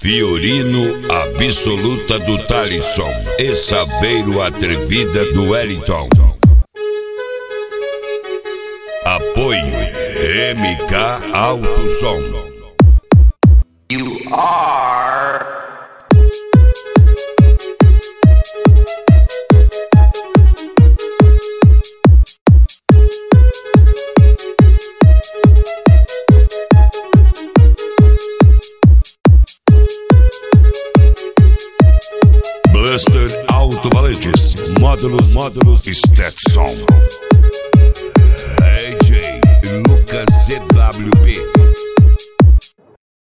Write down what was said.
Fiorino Absoluta do Talisson e Saveiro Atrevida do Wellington. Apoio MK Alto Som. You are Blaster Alto-Valantes, módulos Stetson. AJ Lucas CWB.